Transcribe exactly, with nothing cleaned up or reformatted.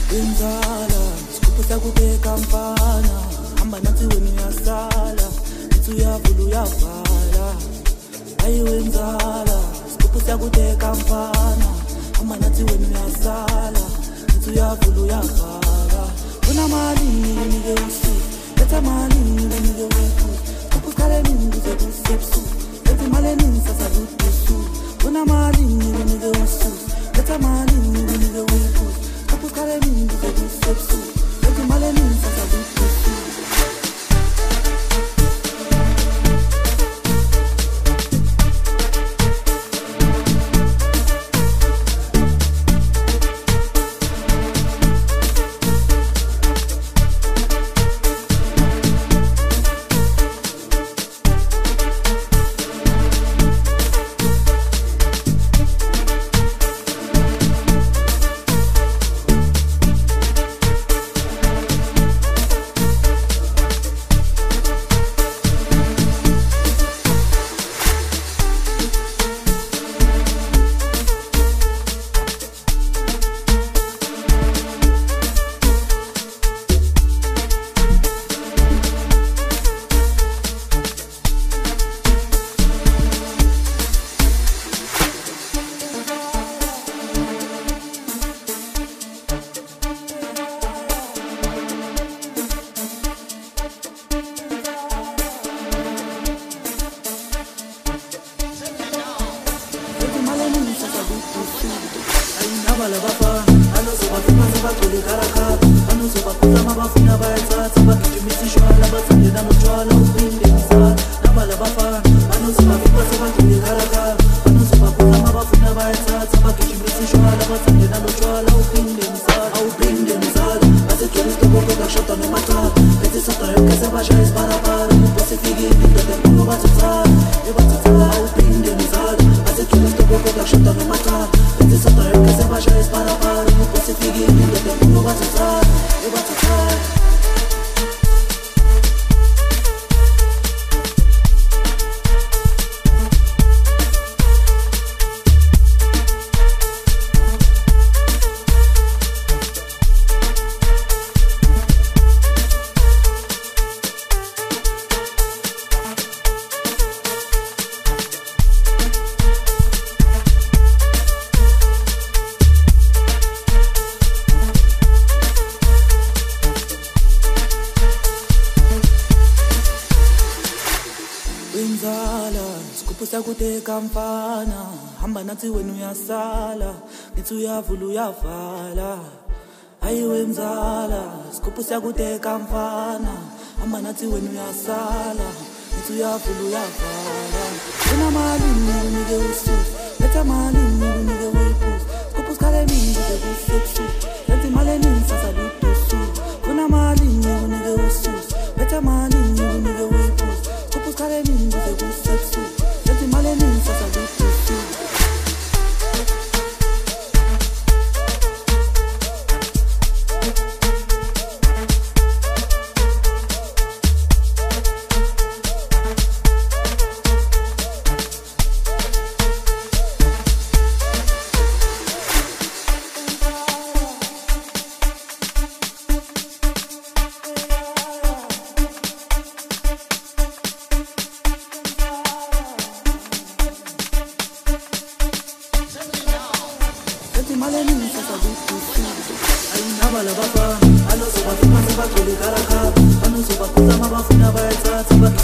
Wenzala, sikuphusa kubeka mfana, hamba nathi wena uyasala, nithi uyavula uyavala. Hayi wenzala, sikuphusa kubeka mfana, hamba nathi wena uyasala, nithi uyavula uyavala. Kuna mali nike usuku, letha mali nike usuku, kuphukale ningize kusepsu, lethi mali nisasa lutusu. Kuna mali nike usuku, letha mali nike usuku, kuphukale ningize kusepsu, lethi mali nisasa lutusu. Sikuphusa kuteka mfana, hamba nathi wena uyasala, nithi uyavula uyavala. Hayi wenzala, sikuphusa kuteka mfana, hamba nathi wena uyasala, nithi uyavula uyavala. Kuna mali nike usuku, letha mali nike usuku, kuphukale ningize kusepsu, lethi mali nisasa lutusu. Kuna mali nike usuku, letha mali nike usuku, kuphukale ningize kusepsu, lethi mali nisasa lutusu. Ayinabala bafana, anozobathuma sebagcwele karakha, anozobakhutha mabafuna bayathatha.